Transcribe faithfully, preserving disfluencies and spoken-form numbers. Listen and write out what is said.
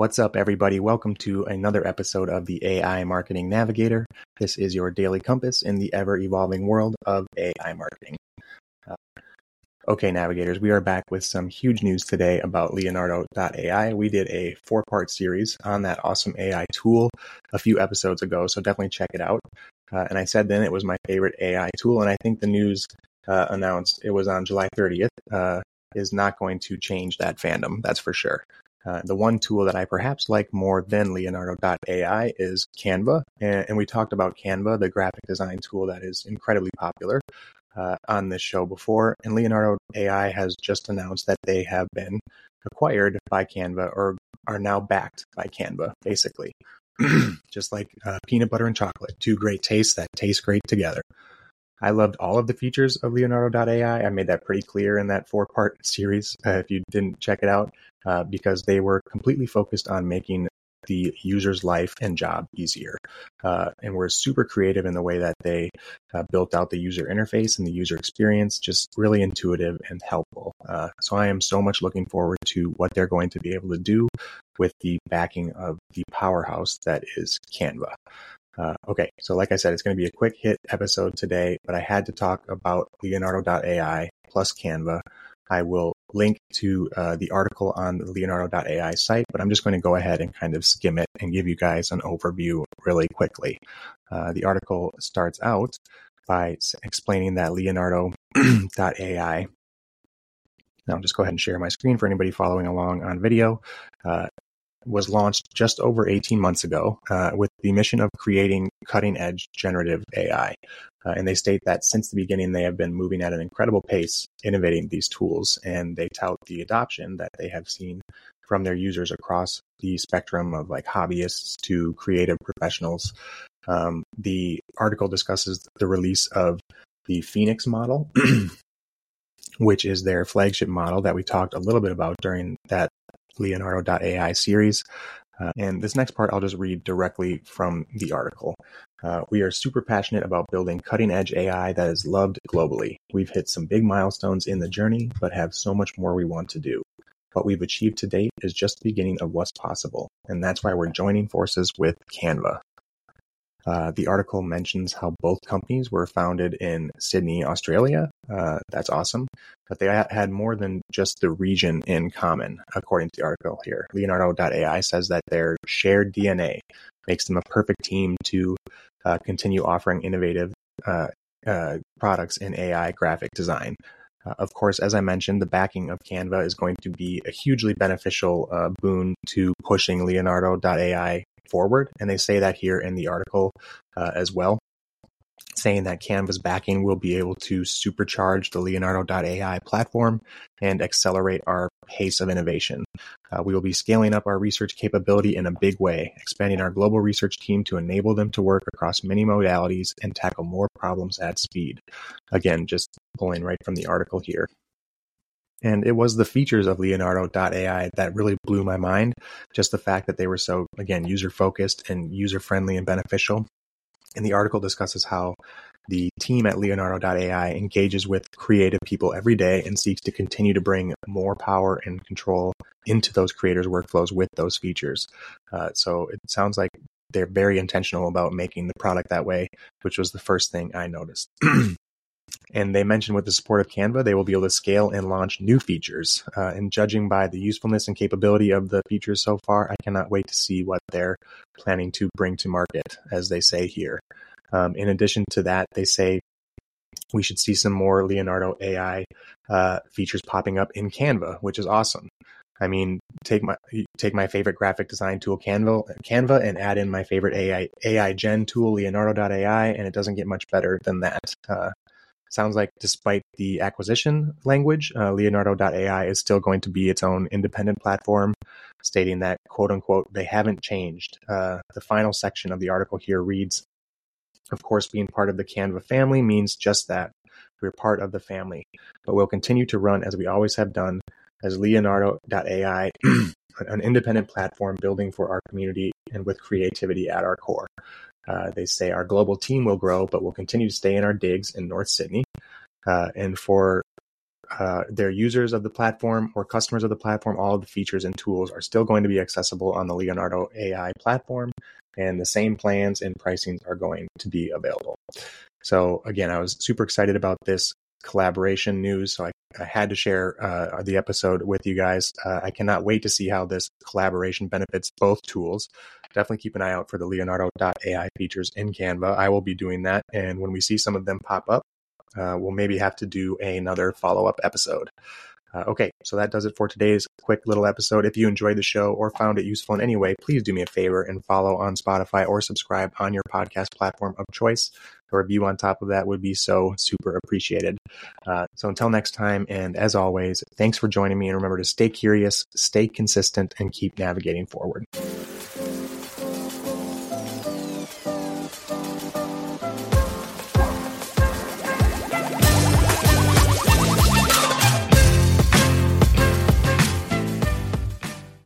What's up, everybody? Welcome to another episode of the A I Marketing Navigator. This is your daily compass in the ever-evolving world of A I marketing. Uh, okay, navigators, we are back with some huge news today about Leonardo dot A I. We did a four-part series on that awesome A I tool a few episodes ago, so definitely check it out. Uh, and I said then it was my favorite A I tool, and I think the news uh, announced it was on July thirtieth uh, is not going to change that fandom, that's for sure. Uh, the one tool that I perhaps like more than Leonardo dot A I is Canva. And, and we talked about Canva, the graphic design tool that is incredibly popular uh, on this show before. And Leonardo A I has just announced that they have been acquired by Canva or are now backed by Canva, basically. Just like uh, peanut butter and chocolate, two great tastes that taste great together. I loved all of the features of Leonardo dot A I. I made that pretty clear in that four-part series, uh, if you didn't check it out, uh, because they were completely focused on making the user's life and job easier. Uh, and were super creative in the way that they uh, built out the user interface and the user experience, just really intuitive and helpful. Uh, so I am so much looking forward to what they're going to be able to do with the backing of the powerhouse that is Canva. Uh, okay, so like I said, it's going to be a quick hit episode today, but I had to talk about Leonardo dot A I plus Canva. I will link to uh, the article on the Leonardo dot A I site, but I'm just going to go ahead and kind of skim it and give you guys an overview really quickly. Uh, the article starts out by explaining that Leonardo dot A I, now I'll just go ahead and share my screen for anybody following along on video, uh, was launched just over eighteen months ago uh, with the mission of creating cutting-edge generative A I. Uh, and they state that since the beginning, they have been moving at an incredible pace, innovating these tools, and they tout the adoption that they have seen from their users across the spectrum of like hobbyists to creative professionals. Um, the article discusses the release of the Phoenix model, which is their flagship model that we talked a little bit about during that Leonardo dot A I series. Uh, and this next part, I'll just read directly from the article. Uh, we are super passionate about building cutting-edge A I that is loved globally. We've hit some big milestones in the journey, but have so much more we want to do. What we've achieved to date is just the beginning of what's possible, and that's why we're joining forces with Canva. Uh, the article mentions how both companies were founded in Sydney, Australia. Uh, that's awesome. But they had more than just the region in common, according to the article here. Leonardo dot A I says that their shared D N A makes them a perfect team to uh, continue offering innovative uh, uh, products in A I graphic design. Uh, of course, as I mentioned, the backing of Canva is going to be a hugely beneficial uh, boon to pushing Leonardo dot A I forward. And they say that here in the article uh, as well, saying that Canva's backing will be able to supercharge the Leonardo dot A I platform and accelerate our pace of innovation. Uh, we will be scaling up our research capability in a big way, expanding our global research team to enable them to work across many modalities and tackle more problems at speed. Again, just pulling right from the article here. And it was the features of Leonardo dot A I that really blew my mind. Just the fact that they were so, again, user-focused and user-friendly and beneficial. And the article discusses how the team at Leonardo dot A I engages with creative people every day and seeks to continue to bring more power and control into those creators' workflows with those features. Uh, so it sounds like they're very intentional about making the product that way, which was the first thing I noticed. And they mentioned with the support of Canva, they will be able to scale and launch new features. Uh, and judging by the usefulness and capability of the features so far, I cannot wait to see what they're planning to bring to market, as they say here. Um, in addition to that, they say we should see some more Leonardo A I uh, features popping up in Canva, which is awesome. I mean, take my take my favorite graphic design tool, Canva, Canva, and add in my favorite A I A I gen tool, Leonardo dot A I, and it doesn't get much better than that. Uh, Sounds like despite the acquisition language, uh, Leonardo dot A I is still going to be its own independent platform, stating that, quote unquote, they haven't changed. Uh, the final section of the article here reads, of course, being part of the Canva family means just that. We're part of the family, but we'll continue to run as we always have done as Leonardo dot A I, an independent platform building for our community and with creativity at our core. Uh, they say our global team will grow, but we'll continue to stay in our digs in North Sydney. Uh, and for uh, they're users of the platform or customers of the platform, all of the features and tools are still going to be accessible on the Leonardo A I platform, and the same plans and pricings are going to be available. So again, I was super excited about this collaboration news, so I, I had to share uh, the episode with you guys. Uh, I cannot wait to see how this collaboration benefits both tools. Definitely keep an eye out for the Leonardo dot A I features in Canva. I will be doing that, and when we see some of them pop up, uh, we'll maybe have to do another follow-up episode. Uh, okay, so that does it for today's quick little episode. If you enjoyed the show or found it useful in any way, please do me a favor and follow on Spotify or subscribe on your podcast platform of choice. A review on top of that would be so super appreciated. Uh, so until next time, and as always, thanks for joining me, and remember to stay curious, stay consistent, and keep navigating forward.